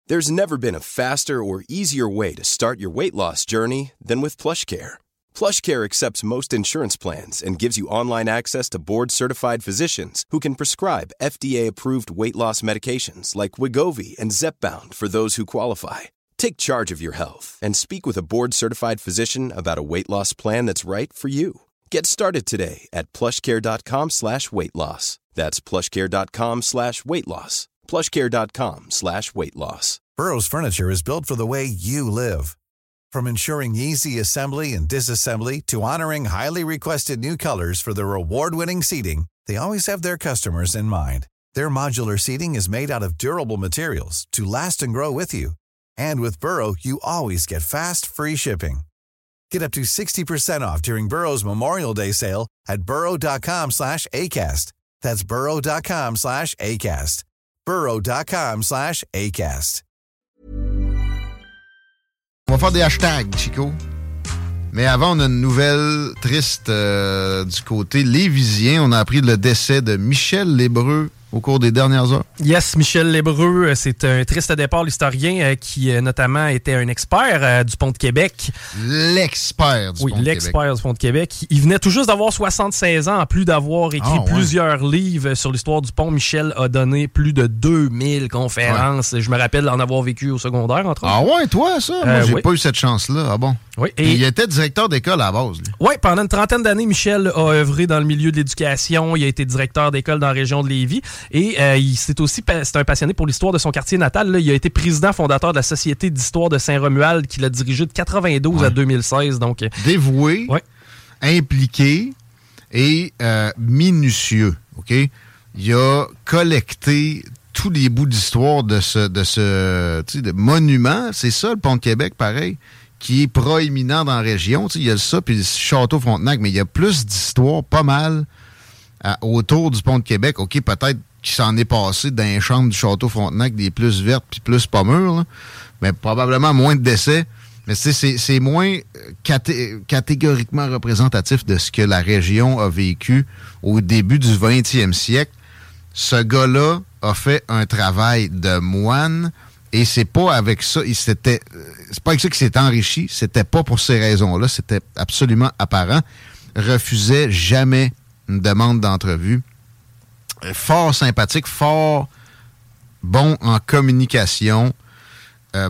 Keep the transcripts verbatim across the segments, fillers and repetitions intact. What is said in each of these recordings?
There's never been a faster or easier way to start your weight loss journey than with PlushCare. PlushCare accepts most insurance plans and gives you online access to board-certified physicians who can prescribe F D A-approved weight loss medications like Wegovy and Zepbound for those who qualify. Take charge of your health and speak with a board-certified physician about a weight loss plan that's right for you. Get started today at plushcare.com slash weight loss. That's plushcare.com slash weight loss. plushcare.com slash weight loss. Burrow's furniture is built for the way you live. From ensuring easy assembly and disassembly to honoring highly requested new colors for their award-winning seating, they always have their customers in mind. Their modular seating is made out of durable materials to last and grow with you. And with Burrow, you always get fast, free shipping. Get up to sixty percent off during Burrow's Memorial Day sale at burrow.com slash ACAST. That's burrow.com slash ACAST. burrow.com slash ACAST. On va faire des hashtags, Chico. Mais avant, on a une nouvelle triste euh, du côté lévisien. On a appris le décès de Michel Lébreux au cours des dernières heures. Yes, Michel Lébreux, c'est un triste départ, l'historien euh, qui euh, notamment était un expert euh, du Pont de Québec. L'expert du oui, Pont de Québec. Oui, l'expert du Pont de Québec. Il venait tout juste d'avoir soixante-seize ans, en plus d'avoir écrit ah, ouais. plusieurs livres sur l'histoire du pont. Michel a donné plus de deux mille conférences. Ouais. Je me rappelle en avoir vécu au secondaire, entre autres. Ah ouais, toi, ça? Moi, euh, j'ai oui. pas eu cette chance-là. Ah bon? Oui. Et il était directeur d'école à la base. Oui, pendant une trentaine d'années, Michel a œuvré dans le milieu de l'éducation. Il a été directeur d'école dans la région de Lévis. Et euh, il c'est aussi c'est un passionné pour l'histoire de son quartier natal. Là. Il a été président fondateur de la Société d'histoire de Saint-Romuald qu'il a dirigé de quatre-vingt-douze ouais. à deux mille seize. Donc, dévoué, ouais. impliqué et euh, minutieux. Ok, il a collecté tous les bouts d'histoire de ce, de ce tu sais, de monument. C'est ça, le Pont de Québec, pareil, qui est proéminent dans la région. Tu sais, il y a ça, puis le Château Frontenac, mais il y a plus d'histoire, pas mal, à, autour du Pont de Québec. OK, peut-être qu'il s'en est passé dans les chambres du Château Frontenac, des plus vertes puis plus pas mûres, là, mais probablement moins de décès. Mais c'est, c'est, c'est moins caté- catégoriquement représentatif de ce que la région a vécu au début du vingtième siècle. Ce gars-là a fait un travail de moine et c'est pas avec ça, il s'était, c'est pas avec ça qu'il s'est enrichi, c'était pas pour ces raisons-là, c'était absolument apparent. Refusait jamais une demande d'entrevue. Fort sympathique, fort bon en communication. Euh,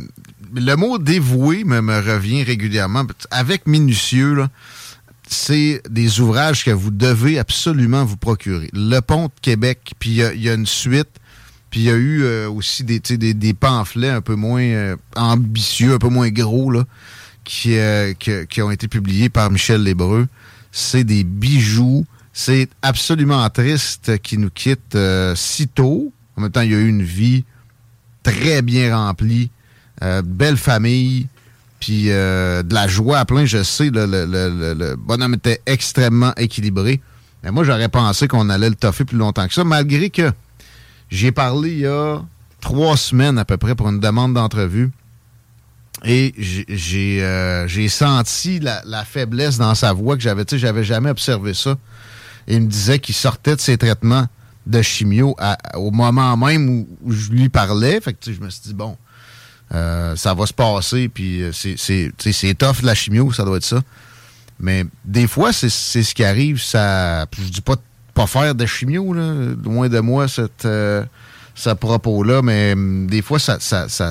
le mot dévoué me, me revient régulièrement. Avec minutieux, là, c'est des ouvrages que vous devez absolument vous procurer. Le Pont de Québec, puis il y, y a une suite, puis il y a eu euh, aussi des, des, des pamphlets un peu moins euh, ambitieux, un peu moins gros, là, qui, euh, qui, qui ont été publiés par Michel Lébreux. C'est des bijoux. C'est absolument triste qu'il nous quitte euh, si tôt. En même temps, il y a eu une vie très bien remplie, euh, belle famille, puis euh, de la joie à plein. Je sais, le, le, le, le bonhomme était extrêmement équilibré. Mais moi, j'aurais pensé qu'on allait le toffer plus longtemps que ça, malgré que j'ai parlé il y a trois semaines à peu près pour une demande d'entrevue. Et j'ai, j'ai, euh, j'ai senti la, la faiblesse dans sa voix que j'avais, tu sais, j'avais jamais observé ça. Et il me disait qu'il sortait de ses traitements de chimio à, au moment même où, où je lui parlais. Fait que, tu sais, je me suis dit, bon, euh, ça va se passer, puis c'est, c'est, tu sais, c'est tough la chimio, ça doit être ça. Mais des fois, c'est, c'est ce qui arrive. Ça, je dis pas de pas faire de chimio, là, loin de moi, cette, euh, ce propos-là, mais des fois, ça, ça, ça,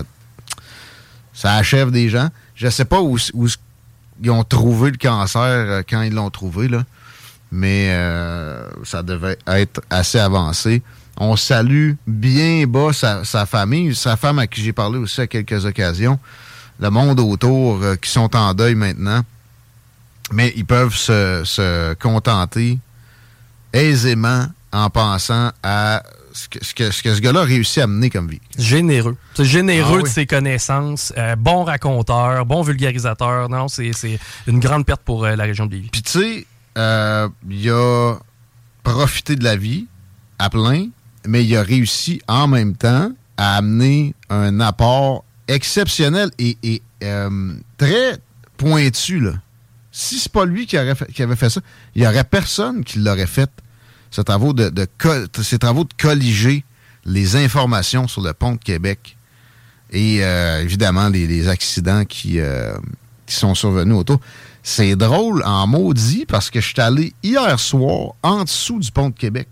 ça achève des gens. Je sais pas où, où ils ont trouvé le cancer euh, quand ils l'ont trouvé, là. Mais euh, ça devait être assez avancé. On salue bien bas sa, sa famille, sa femme à qui j'ai parlé aussi à quelques occasions, le monde autour euh, qui sont en deuil maintenant. Mais ils peuvent se, se contenter aisément en pensant à ce que ce, que, ce, que ce gars-là a réussi à mener comme vie. Généreux. C'est généreux ah, oui. de ses connaissances, euh, bon raconteur, bon vulgarisateur. Non, c'est, c'est une grande perte pour euh, la région de Lévis. Puis tu sais, Euh, il a profité de la vie à plein, mais il a réussi en même temps à amener un apport exceptionnel et, et euh, très pointu, là. Si c'est pas lui qui, aurait fait, qui avait fait ça, il n'y aurait personne qui l'aurait fait, ces travaux de, de, ces travaux de colliger les informations sur le Pont de Québec Et euh, évidemment, les, les accidents qui, euh, qui sont survenus autour. C'est drôle en maudit parce que je suis allé hier soir en dessous du pont de Québec.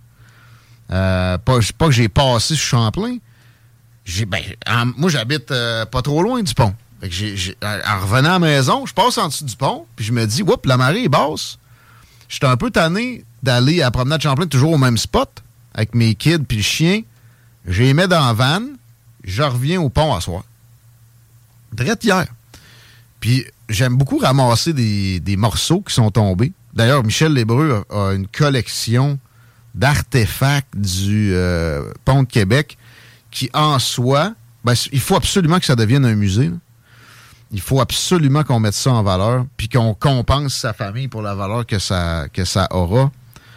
Euh, pas, pas que j'ai passé sur Champlain. J'ai, ben, en, moi, j'habite euh, pas trop loin du pont. Fait que j'ai, j'ai, en revenant à la maison, je passe en dessous du pont, puis je me dis, oups, la marée est basse. J'étais un peu tanné d'aller à la promenade Champlain toujours au même spot, avec mes kids puis le chien. Je les mets dans la van, je reviens au pont à soir. Drette hier. Puis j'aime beaucoup ramasser des, des morceaux qui sont tombés. D'ailleurs, Michel Lébreux a, a une collection d'artefacts du euh, pont de Québec qui, en soi, ben, il faut absolument que ça devienne un musée. Là. Il faut absolument qu'on mette ça en valeur puis qu'on compense sa famille pour la valeur que ça, que ça aura.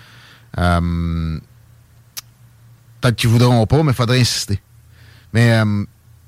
Euh, peut-être qu'ils ne voudront pas, mais il faudrait insister. Mais euh,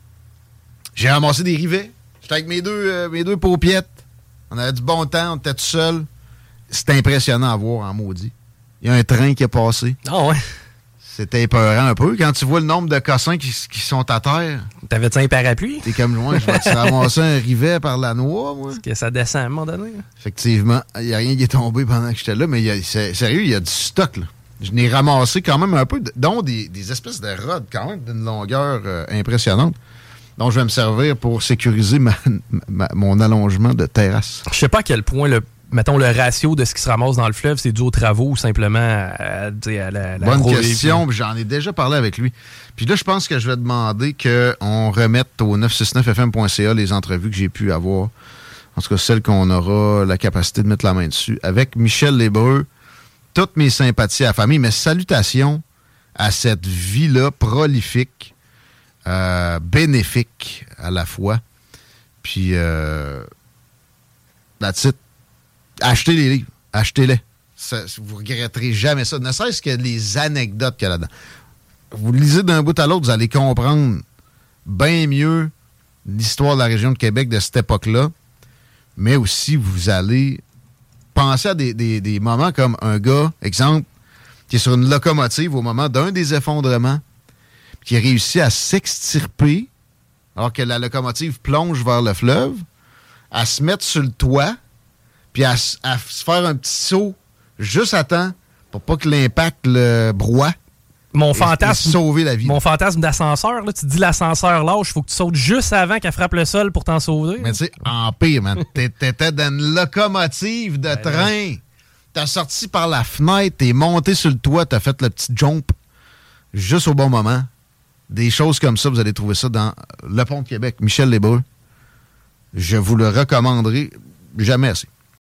j'ai ramassé des rivets. J'étais avec mes deux, euh, mes deux paupiettes. On avait du bon temps, on était tout seuls. C'était impressionnant à voir en maudit. Il y a un train qui est passé. Ah oh ouais? C'était épeurant un peu. Quand tu vois le nombre de cossins qui, qui sont à terre... T'avais-tu un parapluie? T'es comme loin, je vais te ramasser un rivet par la noix, moi. Est-ce que ça descend à un moment donné? Effectivement. Il n'y a rien qui est tombé pendant que j'étais là, mais il y a, c'est, sérieux, il y a du stock, là. Je n'ai ramassé quand même un peu, dont des, des espèces de rods quand même d'une longueur euh, impressionnante. Donc, je vais me servir pour sécuriser ma, ma, mon allongement de terrasse. Je sais pas à quel point, le, mettons, le ratio de ce qui se ramasse dans le fleuve, c'est dû aux travaux ou simplement à, à la, la Bonne question, puis j'en ai déjà parlé avec lui. Puis là, je pense que je vais demander qu'on remette au neuf cent soixante-neuf F M point C A les entrevues que j'ai pu avoir. En tout cas, celles qu'on aura la capacité de mettre la main dessus. Avec Michel Lébreux, toutes mes sympathies à la famille, mais salutations à cette vie-là prolifique, euh, bénéfique à la fois. Puis, euh, that's it. Achetez les livres. Achetez-les. Ça, vous ne regretterez jamais ça. Ne serait-ce que les anecdotes qu'il y a là-dedans. Vous lisez d'un bout à l'autre, vous allez comprendre bien mieux l'histoire de la région de Québec de cette époque-là. Mais aussi, vous allez penser à des, des, des moments comme un gars, exemple, qui est sur une locomotive au moment d'un des effondrements, qui a réussi à s'extirper alors que la locomotive plonge vers le fleuve, à se mettre sur le toit, puis à, à se faire un petit saut juste à temps pour pas que l'impact le broie. Mon et, fantasme, et sauver la vie. Mon fantasme d'ascenseur, là, tu dis l'ascenseur lâche, il faut que tu sautes juste avant qu'elle frappe le sol pour t'en sauver. Mais tu sais, en pire, man. T'étais dans une locomotive de ben train. T'as sorti par la fenêtre, t'es monté sur le toit, t'as fait le petit jump juste au bon moment. Des choses comme ça, vous allez trouver ça dans Le Pont de Québec. Michel Lébreux. Je vous le recommanderai jamais assez.